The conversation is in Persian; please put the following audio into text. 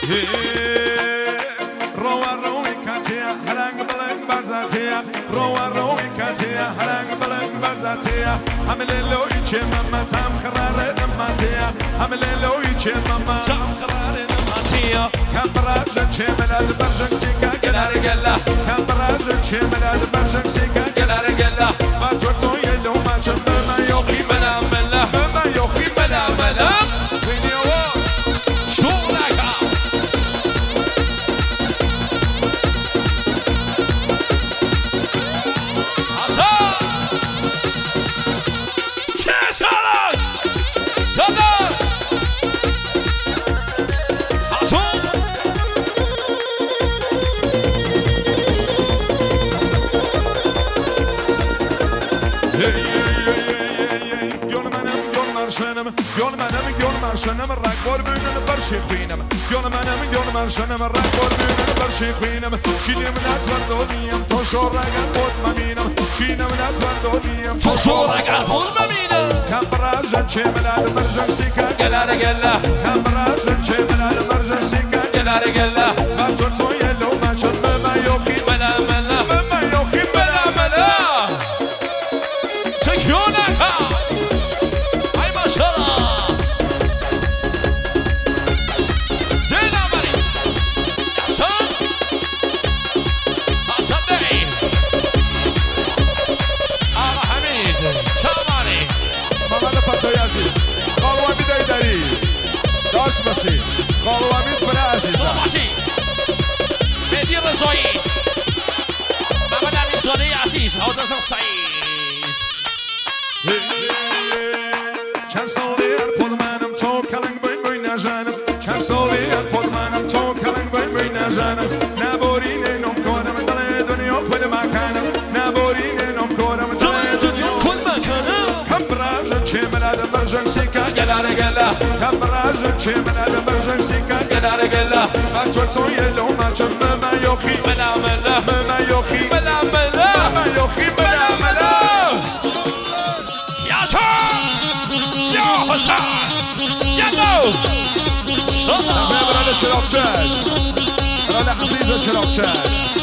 روى روي كاتيا هلنگ بلنگ برزاتيا روى روي كاتيا هلنگ بلنگ برزاتيا عمل اللوي چه ماما تام خرار نماتيا عمل اللوي چه ماما تام خرار نماتيا كم براج چه ملاد برجك سيكا قلار قلا كم براج چه ملاد برجك سيكا قلار قلا ما تورتو يلو ما جنب ما يوخي ملا ملا ما يوخي ملا ملا Gönül marşanım rakbor büyünü barşı kuyunum Gönül marşanım rakbor büyünü barşı kuyunum Şinim nazvar doliyim toşora gal potmaminum Şinim nazvar doliyim toşora gal potmaminum Kambrajan çemelad barjan sika Gelara gella Kambrajan çemelad barjan sika Gelara gella Batur soyelo maçan mema yoki Mela mela Mema yoki mela mela Tekiyonaka Ay maşallah باشی خالوامید بله عزیزم باشی مهدی رضایی محمد امین زاده عزیز حضرت سعید چند سالی خود منم تو کلنگ بین بین نجانم چند سالی خود منم تو کلنگ بین بین نجانم نبارین نم کنم دل دنیا کل مکانم نبارین نم کنم دل دنیا کل مکانم کم براج چه ملاد برجن سیکا گلاره گلا کم براج چه ملاد برجن سیکا گلاره گلا من تو سویلو ماچم ما یوخی ملا ملا ما یوخی ملا ملا ما یوخی ملا ملا یا شان یا حسن یا نو برای چراغ چش برای عزیز چراغ چش